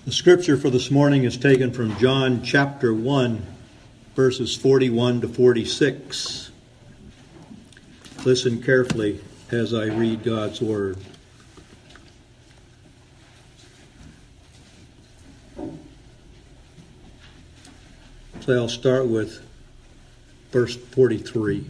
The scripture for this morning is taken from John chapter 1, verses 41 to 46. Listen carefully as I read God's word. So I'll start with verse 43.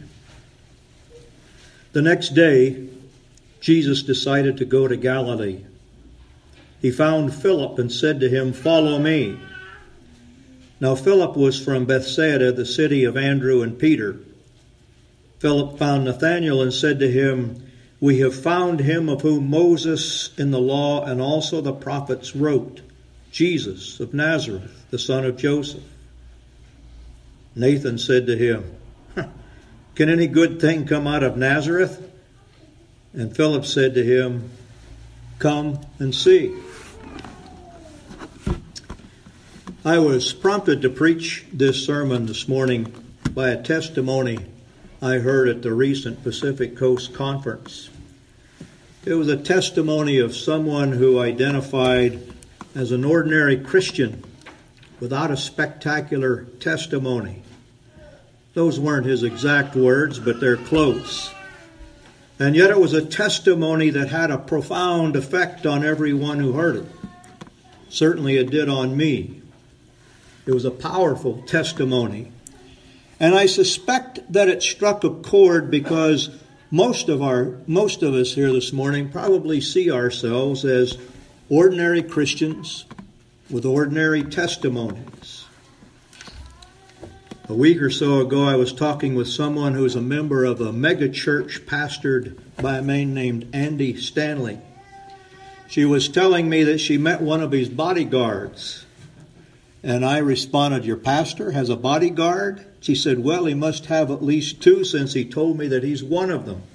The next day, Jesus decided to go to Galilee. He found Philip and said to him, "Follow me." Now Philip was from Bethsaida, the city of Andrew and Peter. Philip found Nathanael and said to him, "We have found him of whom Moses in the law and also the prophets wrote, Jesus of Nazareth, the son of Joseph." Nathan said to him, "Can any good thing come out of Nazareth?" And Philip said to him, "Come and see." I was prompted to preach this sermon this morning by a testimony I heard at the recent Pacific Coast Conference. It was a testimony of someone who identified as an ordinary Christian without a spectacular testimony. Those weren't his exact words, but they're close. And yet it was a testimony that had a profound effect on everyone who heard it. Certainly it did on me. It was a powerful testimony. And I suspect that it struck a chord because most of us here this morning probably see ourselves as ordinary Christians with ordinary testimonies. A week or so ago, I was talking with someone who's a member of a mega church pastored by a man named Andy Stanley. She was telling me that she met one of his bodyguards. And I responded, "Your pastor has a bodyguard?" She said, "Well, he must have at least two since he told me that he's one of them."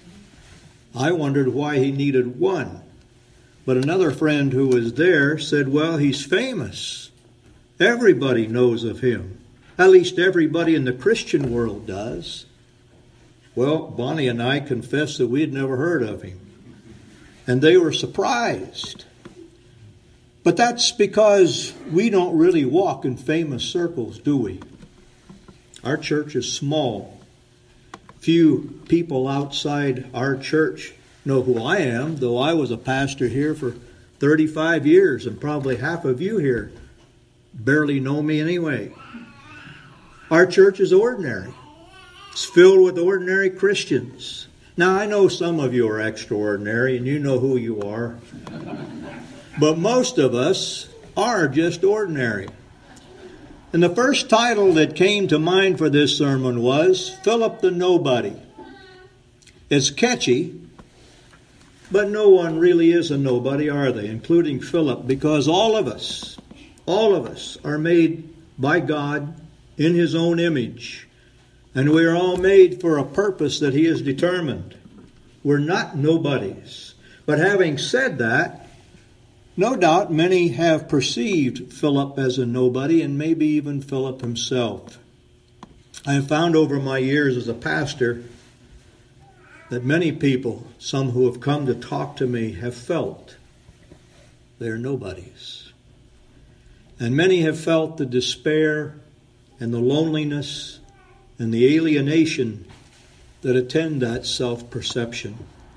I wondered why he needed one. But another friend who was there said, "Well, he's famous. Everybody knows of him. At least everybody in the Christian world does." Well, Bonnie and I confessed that we had never heard of him. And they were surprised. But that's because we don't really walk in famous circles, do we? Our church is small. Few people outside our church know who I am, though I was a pastor here for 35 years, and probably half of you here barely know me anyway. Our church is ordinary. It's filled with ordinary Christians. Now, I know some of you are extraordinary, and you know who you are. But most of us are just ordinary. And the first title that came to mind for this sermon was Philip the Nobody. It's catchy, but no one really is a nobody, are they? Including Philip, because all of us are made by God in His own image. And we are all made for a purpose that He has determined. We're not nobodies. But having said that, no doubt many have perceived Philip as a nobody, and maybe even Philip himself. I have found over my years as a pastor that many people, some who have come to talk to me, have felt they're nobodies. And many have felt the despair and the loneliness and the alienation that attend that self-perception.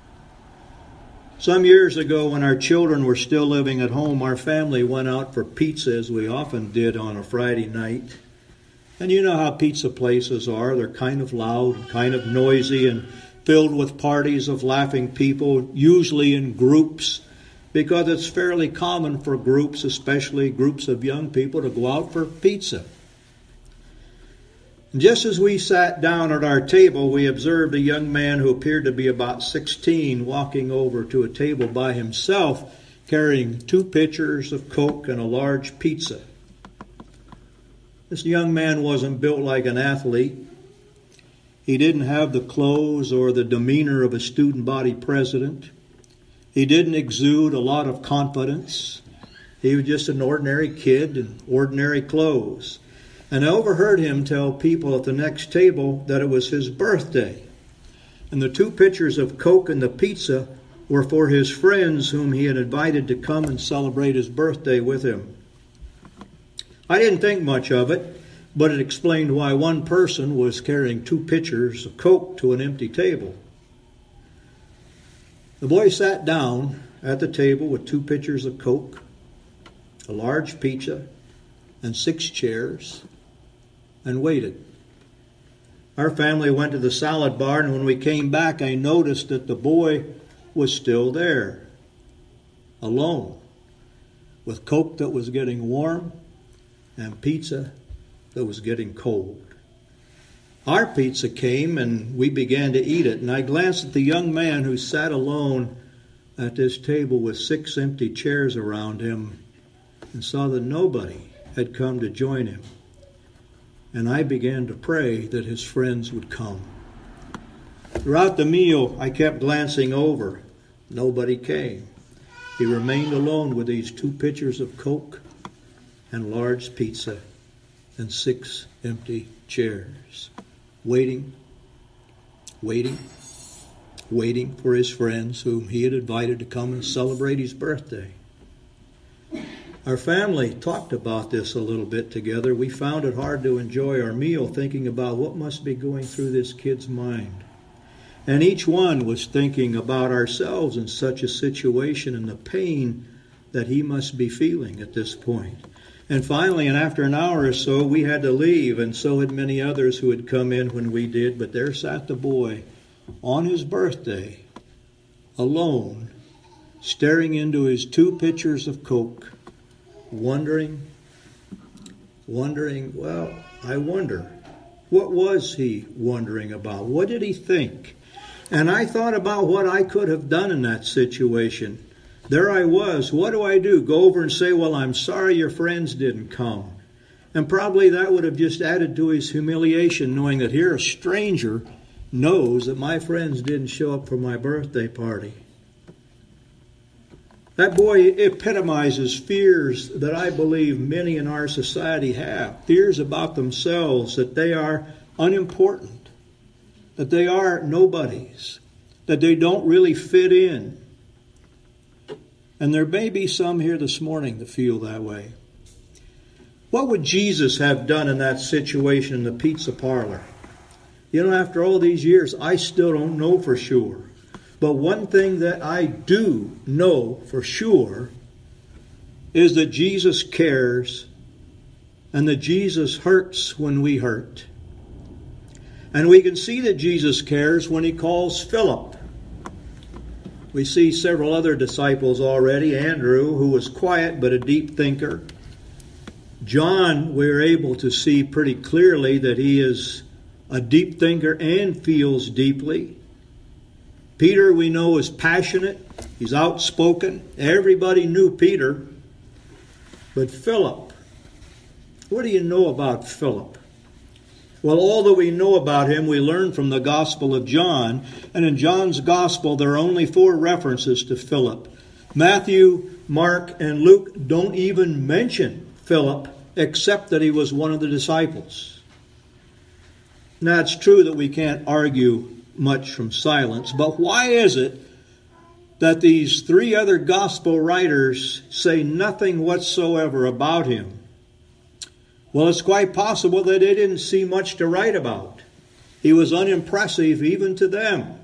Some years ago, when our children were still living at home, our family went out for pizza, as we often did on a Friday night. And you know how pizza places are. They're kind of loud, kind of noisy, and filled with parties of laughing people, usually in groups, because it's fairly common for groups, especially groups of young people, to go out for pizza. Just as we sat down at our table, we observed a young man who appeared to be about 16 walking over to a table by himself, carrying 2 pitchers of Coke and a large pizza. This young man wasn't built like an athlete. He didn't have the clothes or the demeanor of a student body president. He didn't exude a lot of confidence. He was just an ordinary kid in ordinary clothes. And I overheard him tell people at the next table that it was his birthday. And the 2 pitchers of Coke and the pizza were for his friends whom he had invited to come and celebrate his birthday with him. I didn't think much of it, but it explained why one person was carrying 2 pitchers of Coke to an empty table. The boy sat down at the table with 2 pitchers of Coke, a large pizza, and 6 chairs, and waited. Our family went to the salad bar, and when we came back, I noticed that the boy was still there, alone, with Coke that was getting warm and pizza that was getting cold. Our pizza came, and we began to eat it, and I glanced at the young man who sat alone at this table with 6 empty chairs around him and saw that nobody had come to join him. And I began to pray that his friends would come. Throughout the meal, I kept glancing over. Nobody came. He remained alone with these 2 pitchers of Coke and large pizza and 6 empty chairs, waiting for his friends whom he had invited to come and celebrate his birthday. Our family talked about this a little bit together. We found it hard to enjoy our meal thinking about what must be going through this kid's mind. And each one was thinking about ourselves in such a situation and the pain that he must be feeling at this point. And finally, and after an hour or so, we had to leave, and so had many others who had come in when we did. But there sat the boy on his birthday, alone, staring into his 2 pitchers of Coke, wondering, well, I wonder, what was he wondering about? What did he think? And I thought about what I could have done in that situation. There I was. What do I do? Go over and say, well, I'm sorry your friends didn't come. And probably that would have just added to his humiliation, knowing that here a stranger knows that my friends didn't show up for my birthday party. That boy epitomizes fears that I believe many in our society have. Fears about themselves, that they are unimportant, that they are nobodies, that they don't really fit in. And there may be some here this morning that feel that way. What would Jesus have done in that situation in the pizza parlor? You know, after all these years, I still don't know for sure. But one thing that I do know for sure is that Jesus cares and that Jesus hurts when we hurt. And we can see that Jesus cares when he calls Philip. We see several other disciples already. Andrew, who was quiet but a deep thinker. John, we're able to see pretty clearly that he is a deep thinker and feels deeply. Peter, we know, is passionate. He's outspoken. Everybody knew Peter. But Philip, what do you know about Philip? Well, all that we know about him, we learn from the Gospel of John. And in John's Gospel, there are only 4 references to Philip. Matthew, Mark, and Luke don't even mention Philip, except that he was one of the disciples. Now, it's true that we can't argue much from silence, but why is it that these 3 other gospel writers say nothing whatsoever about him? Well, it's quite possible that they didn't see much to write about. He was unimpressive even to them.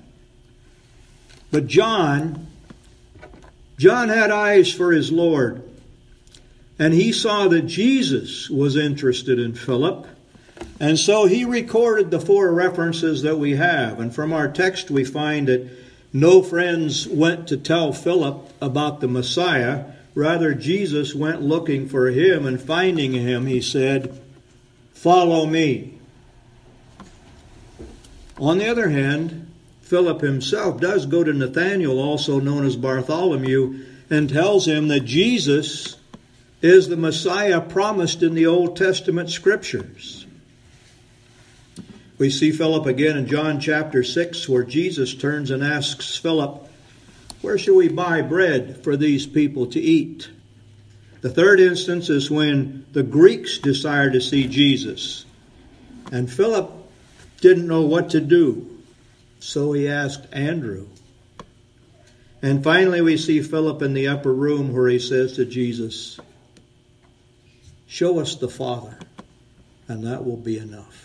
But John had eyes for his Lord, and he saw that Jesus was interested in Philip. And so he recorded the 4 references that we have. And from our text we find that no friends went to tell Philip about the Messiah. Rather, Jesus went looking for him, and finding him, he said, "Follow me." On the other hand, Philip himself does go to Nathanael, also known as Bartholomew, and tells him that Jesus is the Messiah promised in the Old Testament Scriptures. We see Philip again in John chapter 6, where Jesus turns and asks Philip, "Where shall we buy bread for these people to eat?" The third instance is when the Greeks desire to see Jesus. And Philip didn't know what to do, so he asked Andrew. And finally we see Philip in the upper room where he says to Jesus, "Show us the Father, and that will be enough."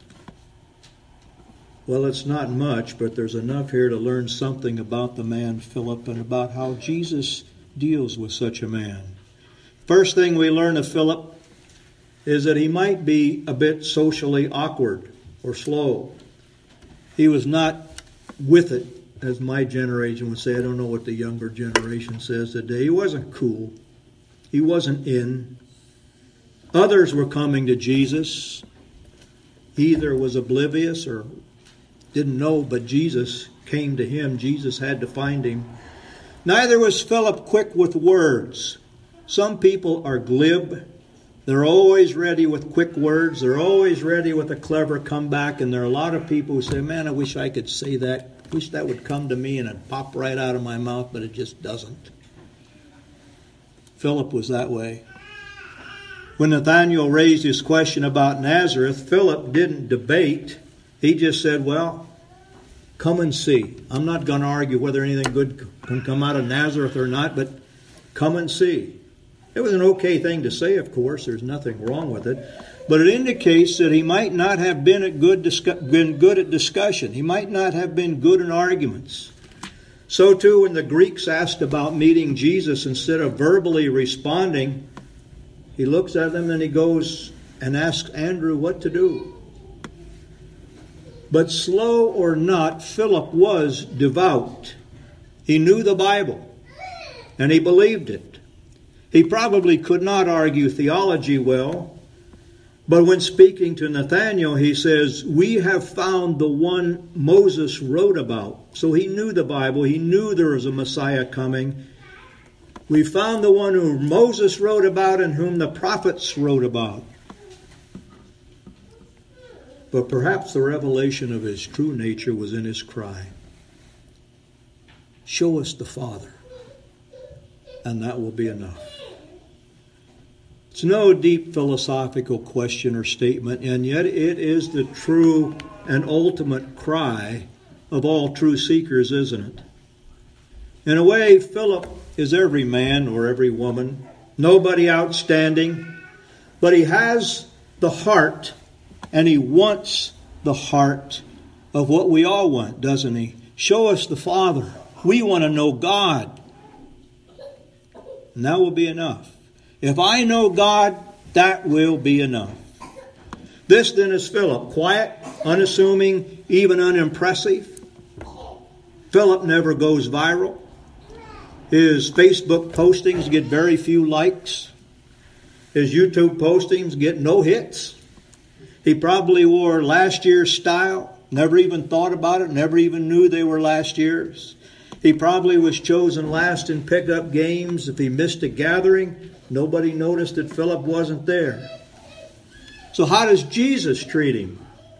Well, it's not much, but there's enough here to learn something about the man Philip and about how Jesus deals with such a man. First thing we learn of Philip is that he might be a bit socially awkward or slow. He was not with it, as my generation would say. I don't know what the younger generation says today. He wasn't cool. He wasn't in. Others were coming to Jesus. He either was oblivious or didn't know, but Jesus came to him. Jesus had to find him. Neither was Philip quick with words. Some people are glib. They're always ready with quick words. They're always ready with a clever comeback. And there are a lot of people who say, "Man, I wish I could say that. I wish that would come to me and it'd pop right out of my mouth," but it just doesn't. Philip was that way. When Nathanael raised his question about Nazareth, Philip didn't debate. He just said, "Well, come and see. I'm not going to argue whether anything good can come out of Nazareth or not, but come and see." It was an okay thing to say, of course. There's nothing wrong with it. But it indicates that he might not have been good at discussion. He might not have been good in arguments. So too, when the Greeks asked about meeting Jesus, instead of verbally responding, he looks at them and he goes and asks Andrew what to do. But slow or not, Philip was devout. He knew the Bible, and he believed it. He probably could not argue theology well, but when speaking to Nathanael, he says, "We have found the one Moses wrote about." So he knew the Bible. He knew there was a Messiah coming. "We found the one whom Moses wrote about and whom the prophets wrote about." But perhaps the revelation of his true nature was in his cry, "Show us the Father, and that will be enough." It's no deep philosophical question or statement, and yet it is the true and ultimate cry of all true seekers, isn't it? In a way, Philip is every man or every woman, nobody outstanding, but he has the heart and he wants the heart of what we all want, doesn't he? Show us the Father. We want to know God. And that will be enough. If I know God, that will be enough. This then is Philip, quiet, unassuming, even unimpressive. Philip never goes viral. His Facebook postings get very few likes. His YouTube postings get no hits. He probably wore last year's style, never even thought about it, never even knew they were last year's. He probably was chosen last in pickup games. If he missed a gathering, nobody noticed that Philip wasn't there. So how does Jesus treat him?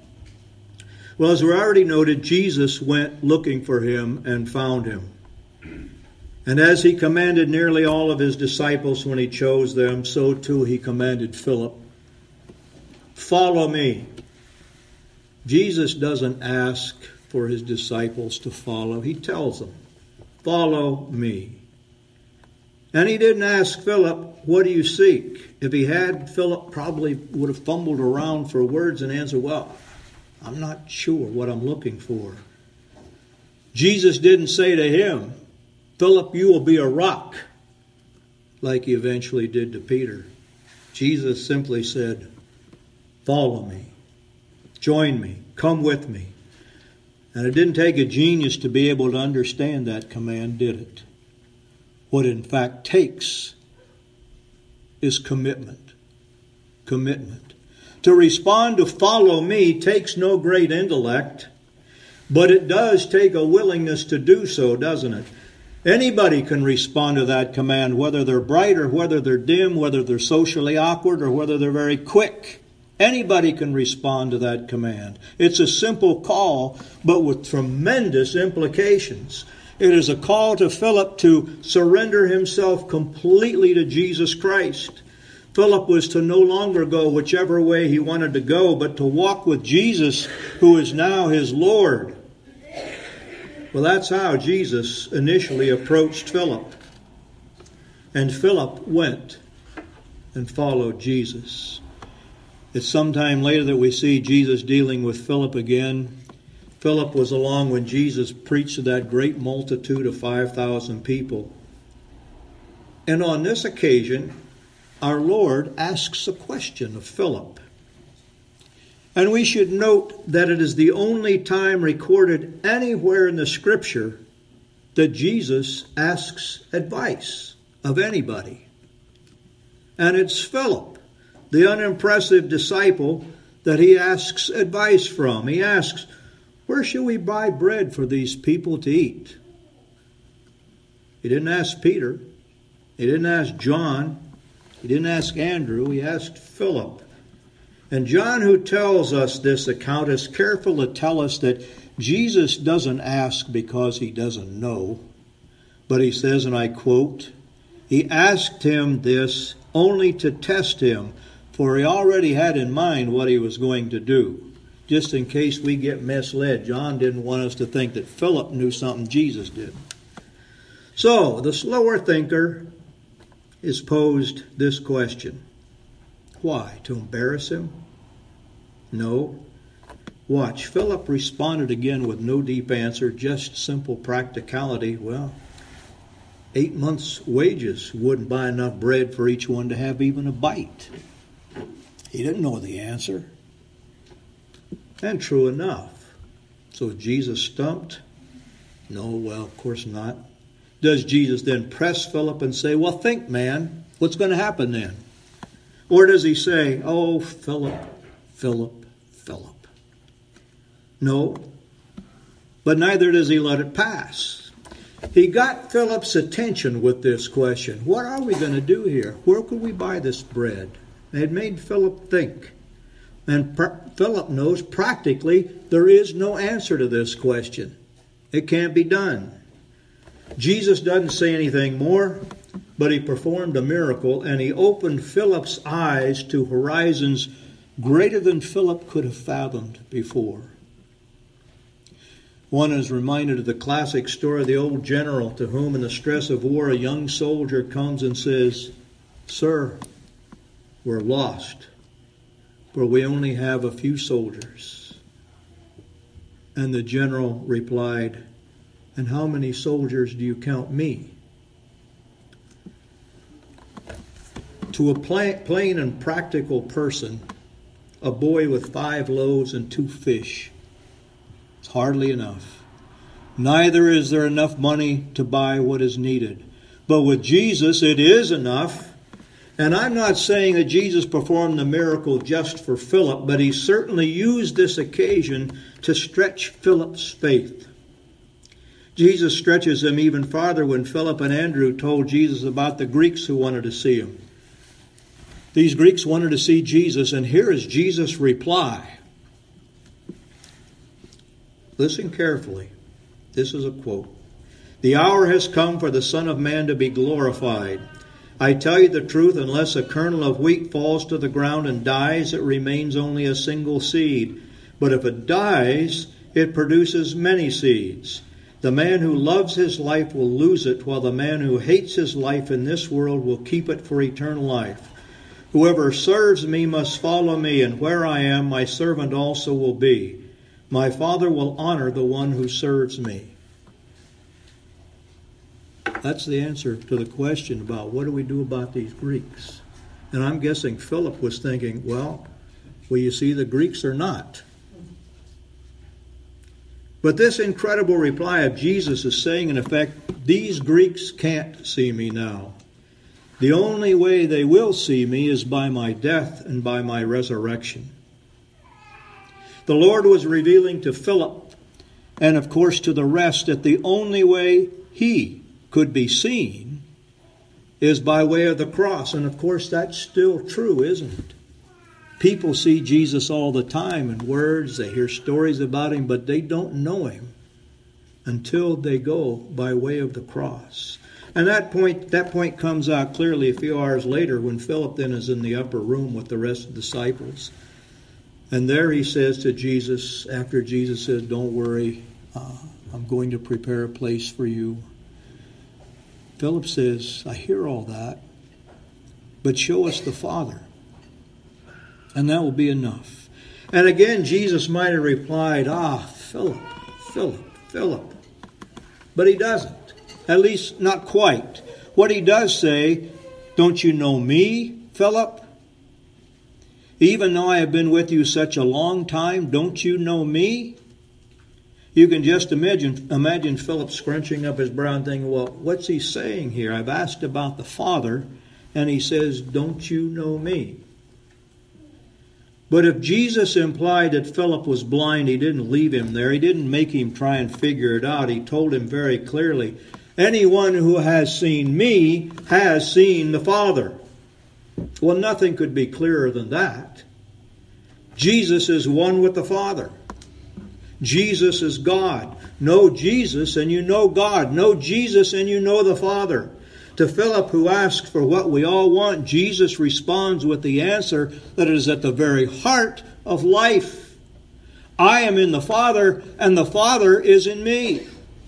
Well, as we already noted, Jesus went looking for him and found him. And as he commanded nearly all of his disciples when he chose them, so too he commanded Philip, "Follow me." Jesus doesn't ask for his disciples to follow. He tells them, "Follow me." And he didn't ask Philip, "What do you seek?" If he had, Philip probably would have fumbled around for words and answered, "Well, I'm not sure what I'm looking for." Jesus didn't say to him, "Philip, you will be a rock," like he eventually did to Peter. Jesus simply said, "Follow me. Join me. Come with me." And it didn't take a genius to be able to understand that command, did it? What it in fact takes is commitment. Commitment. To respond to "follow me" takes no great intellect, but it does take a willingness to do so, doesn't it? Anybody can respond to that command, whether they're bright or whether they're dim, whether they're socially awkward or whether they're very quick. Anybody can respond to that command. It's a simple call, but with tremendous implications. It is a call to Philip to surrender himself completely to Jesus Christ. Philip was to no longer go whichever way he wanted to go, but to walk with Jesus, who is now his Lord. Well, that's how Jesus initially approached Philip. And Philip went and followed Jesus. It's sometime later that we see Jesus dealing with Philip again. Philip was along when Jesus preached to that great multitude of 5,000 people. And on this occasion, our Lord asks a question of Philip. And we should note that it is the only time recorded anywhere in the Scripture that Jesus asks advice of anybody. And it's Philip, the unimpressive disciple, that he asks advice from. He asks, where shall we buy bread for these people to eat? He didn't ask Peter. He didn't ask John. He didn't ask Andrew. He asked Philip. And John, who tells us this account, is careful to tell us that Jesus doesn't ask because he doesn't know. But he says, and I quote, he asked him this only to test him, for he already had in mind what he was going to do. Just in case we get misled, John didn't want us to think that Philip knew something Jesus did. So, the slower thinker is posed this question. Why? To embarrass him? No. Watch. Philip responded again with no deep answer, just simple practicality. Well, 8 months' wages wouldn't buy enough bread for each one to have even a bite. He didn't know the answer. And true enough. So Jesus stumped? No, well, of course not. Does Jesus then press Philip and say, well, think, man, what's going to happen then? Or does he say, oh, Philip, Philip, Philip? No, but neither does he let it pass. He got Philip's attention with this question. What are we going to do here? Where could we buy this bread? It made Philip think. And Philip knows practically there is no answer to this question. It can't be done. Jesus doesn't say anything more, but he performed a miracle, and he opened Philip's eyes to horizons greater than Philip could have fathomed before. One is reminded of the classic story of the old general to whom, in the stress of war, a young soldier comes and says, Sir, we're lost, for we only have a few soldiers. And the general replied, and how many soldiers do you count me? To a plain and practical person, a boy with 5 loaves and 2 fish is hardly enough. Neither is there enough money to buy what is needed. But with Jesus, it is enough. And I'm not saying that Jesus performed the miracle just for Philip, but he certainly used this occasion to stretch Philip's faith. Jesus stretches him even farther when Philip and Andrew told Jesus about the Greeks who wanted to see him. These Greeks wanted to see Jesus, and here is Jesus' reply. Listen carefully. This is a quote. The hour has come for the Son of Man to be glorified. I tell you the truth, unless a kernel of wheat falls to the ground and dies, it remains only a single seed. But if it dies, it produces many seeds. The man who loves his life will lose it, while the man who hates his life in this world will keep it for eternal life. Whoever serves me must follow me, and where I am, my servant also will be. My Father will honor the one who serves me. That's the answer to the question about what do we do about these Greeks. And I'm guessing Philip was thinking, well, will you see the Greeks or not? But this incredible reply of Jesus is saying, in effect, these Greeks can't see me now. The only way they will see me is by my death and by my resurrection. The Lord was revealing to Philip, and of course to the rest, that the only way he could be seen is by way of the cross. And of course that's still true, isn't it? People see Jesus all the time in words, they hear stories about him, but they don't know him until they go by way of the cross. And that point comes out clearly a few hours later when Philip then is in the upper room with the rest of the disciples. And there he says to Jesus, after Jesus says, don't worry, I'm going to prepare a place for you. Philip says, I hear all that, but show us the Father, and that will be enough. And again, Jesus might have replied, Philip. But he doesn't. At least not quite. What he does say, don't you know me, Philip? Even though I have been with you such a long time, don't you know me? You can just imagine Philip scrunching up his brow and thinking, well, what's he saying here? I've asked about the Father, and he says, don't you know me? But if Jesus implied that Philip was blind, he didn't leave him there. He didn't make him try and figure it out. He told him very clearly, anyone who has seen me has seen the Father. Well, nothing could be clearer than that. Jesus is one with the Father. Jesus is God. Know Jesus and you know God. Know Jesus and you know the Father. To Philip, who asks for what we all want, Jesus responds with the answer that is at the very heart of life. I am in the Father, and the Father is in me.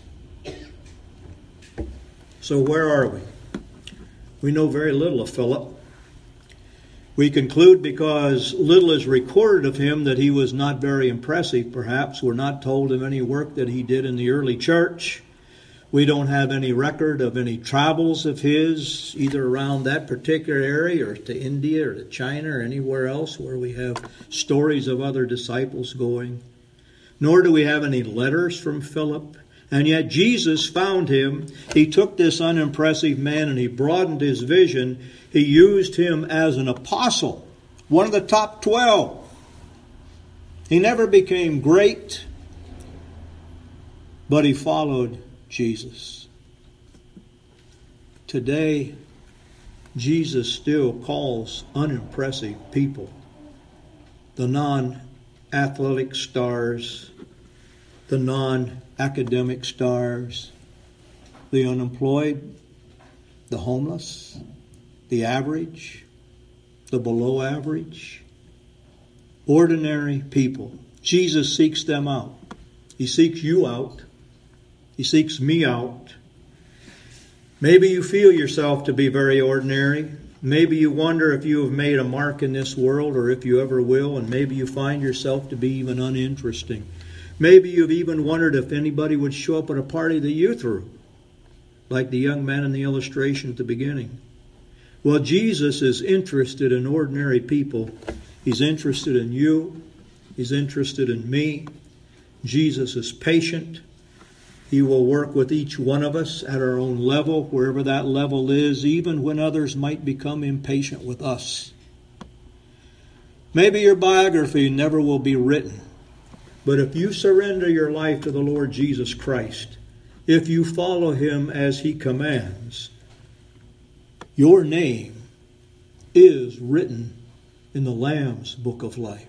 So where are we? We know very little of Philip. We conclude because little is recorded of him that he was not very impressive, perhaps. We're not told of any work that he did in the early church. We don't have any record of any travels of his, either around that particular area or to India or to China or anywhere else where we have stories of other disciples going. Nor do we have any letters from Philip. And yet Jesus found him. He took this unimpressive man and he broadened his vision. He used him as an apostle, one of the top 12. He never became great, but he followed Jesus. Today, Jesus still calls unimpressive people, the non-athletic stars, the non-academic stars, the unemployed, the homeless, the average, the below average, ordinary people. Jesus seeks them out. He seeks you out. He seeks me out. Maybe you feel yourself to be very ordinary. Maybe you wonder if you have made a mark in this world or if you ever will, and maybe you find yourself to be even uninteresting. Maybe you've even wondered if anybody would show up at a party that you threw, like the young man in the illustration at the beginning. Well, Jesus is interested in ordinary people. He's interested in you. He's interested in me. Jesus is patient. He will work with each one of us at our own level, wherever that level is, even when others might become impatient with us. Maybe your biography never will be written, but if you surrender your life to the Lord Jesus Christ, if you follow Him as He commands, your name is written in the Lamb's Book of Life.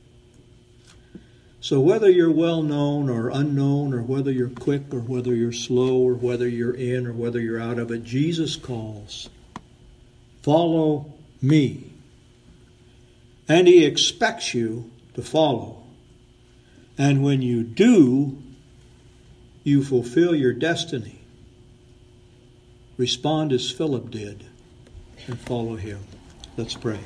So whether you're well known or unknown, or whether you're quick or whether you're slow, or whether you're in or whether you're out of it, Jesus calls, follow me. And He expects you to follow. And when you do, you fulfill your destiny. Respond as Philip did and follow Him. Let's pray.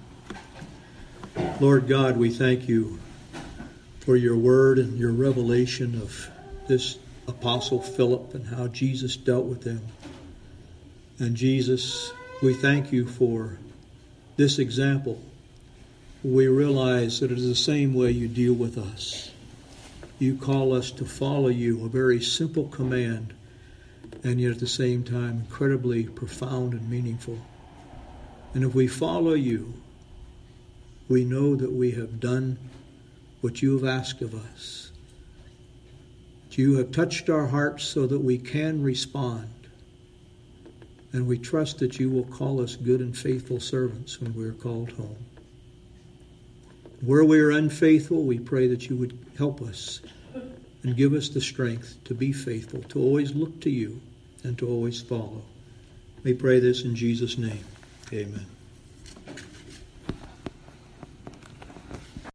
Lord God, we thank you for your word and your revelation of this apostle Philip and how Jesus dealt with him. And Jesus, we thank you for this example. We realize that it is the same way you deal with us. You call us to follow you, a very simple command, and yet at the same time incredibly profound and meaningful. And if we follow you, we know that we have done what you have asked of us. You have touched our hearts so that we can respond. And we trust that you will call us good and faithful servants when we are called home. Where we are unfaithful, we pray that you would help us and give us the strength to be faithful, to always look to you and to always follow. We pray this in Jesus' name. Amen.